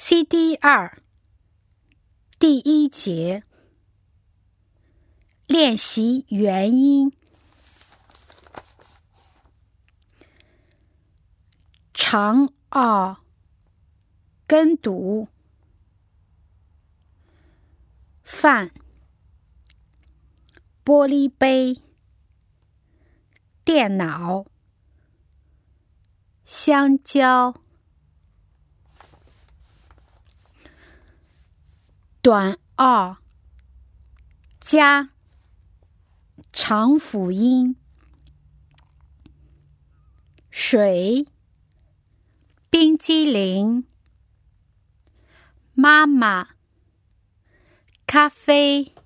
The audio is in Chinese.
CD2 第一节练习元音。长奥跟读饭玻璃杯电脑香蕉短奥加长辅音水冰激凌妈妈咖啡